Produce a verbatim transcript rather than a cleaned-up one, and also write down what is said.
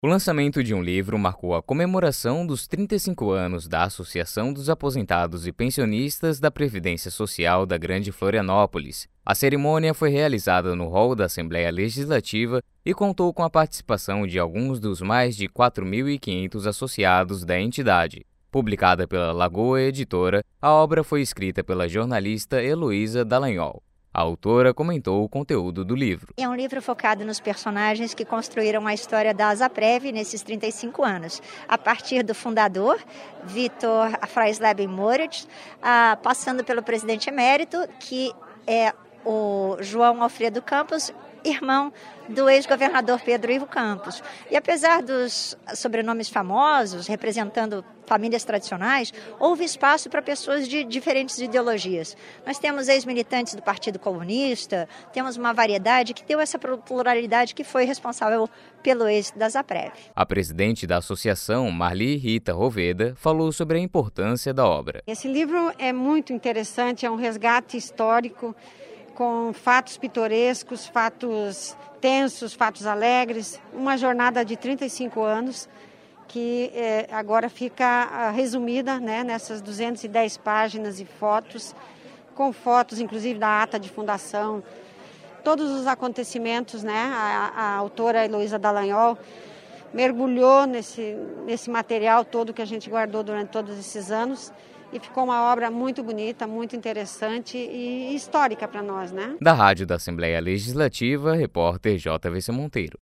O lançamento de um livro marcou a comemoração dos trinta e cinco anos da Associação dos Aposentados e Pensionistas da Previdência Social da Grande Florianópolis. A cerimônia foi realizada no hall da Assembleia Legislativa e contou com a participação de alguns dos mais de quatro mil e quinhentos associados da entidade. Publicada pela Lagoa Editora, a obra foi escrita pela jornalista Heloísa Dallagnol. A autora comentou o conteúdo do livro. É um livro focado nos personagens que construíram a história da ASAPREV nesses trinta e cinco anos, a partir do fundador, Vitor Fraisleben Moritz, ah, passando pelo presidente emérito, que é o João Alfredo Campos, irmão do ex-governador Pedro Ivo Campos. E apesar dos sobrenomes famosos, representando famílias tradicionais, houve espaço para pessoas de diferentes ideologias. Nós temos ex-militantes do Partido Comunista, temos uma variedade que deu essa pluralidade que foi responsável pelo êxito da ASAPREV. A presidente da associação, Marli Rita Roveda, falou sobre a importância da obra. Esse livro é muito interessante, é um resgate histórico, com fatos pitorescos, fatos tensos, fatos alegres, uma jornada de trinta e cinco anos que eh, agora fica ah, resumida, né, nessas duzentas e dez páginas e fotos, com fotos inclusive da ata de fundação, todos os acontecimentos, né, a, a autora Heloísa Dallagnol mergulhou nesse, nesse material todo que a gente guardou durante todos esses anos. E ficou uma obra muito bonita, muito interessante e histórica para nós, né? Da Rádio da Assembleia Legislativa, repórter J V C Monteiro.